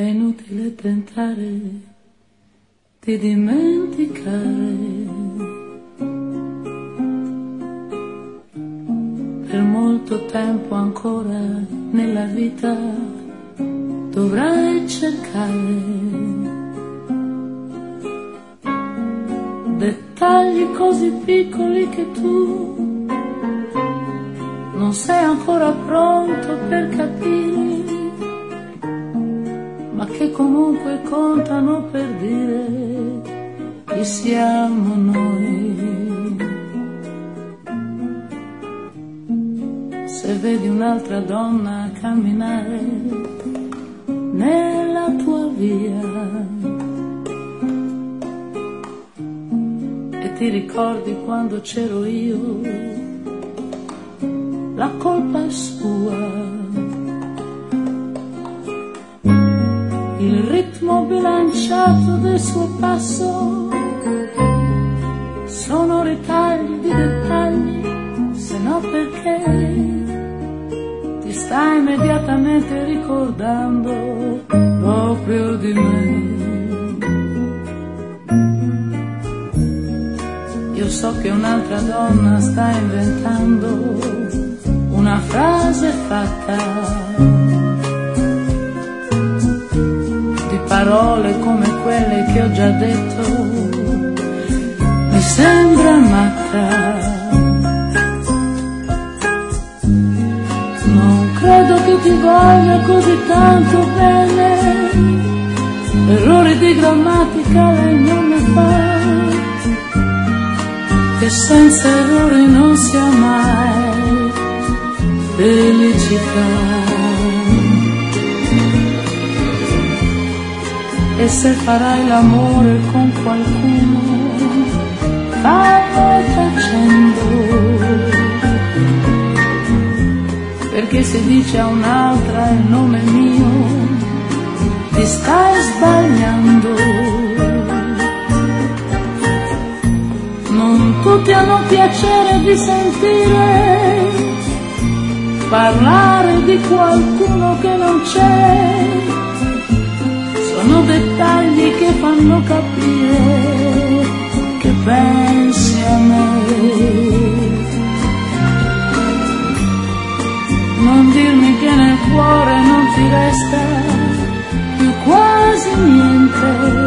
è inutile tentare di dimenticare. Per molto tempo ancora nella vita dovrai cercare dettagli così piccoli che tu non sei ancora pronto per capire, ma che comunque contano per dire chi siamo noi. Se vedi un'altra donna camminare nella tua via e ti ricordi quando c'ero io, la colpa è sua. Il ritmo bilanciato del suo passo sono ritagli di dettagli, se no perché ti stai immediatamente ricordando proprio di me. Io so che un'altra donna sta inventando una frase fatta di parole come quelle che ho già detto. Mi sembra matta, non credo che ti voglia così tanto bene, errori di grammatica lei non ne fa, che senza errori non si ha mai felicità. E se farai l'amore con qualcuno, fallo tacendo, perché se dici a un'altra il nome mio ti stai sbagliando. Non tutti hanno piacere di sentire parlare di qualcuno che non c'è, sono dettagli che fanno capire che pensi a me. Non dirmi che nel cuore non ti resta più quasi niente,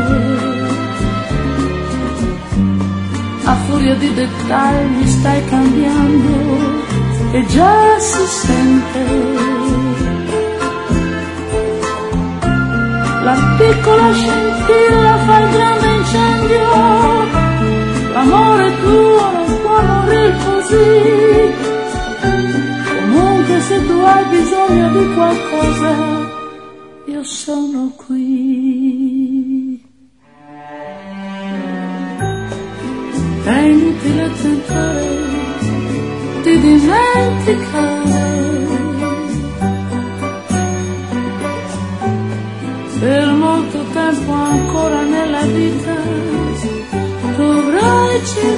a furia di dettagli stai cambiando e già si sente. La piccola scintilla fa il grande incendio, l'amore tuo non può morire così. Comunque se tu hai bisogno di qualcosa, io sono qui. È inutile tentare di dimenticare, per molto tempo ancora nella vita dovrai cercare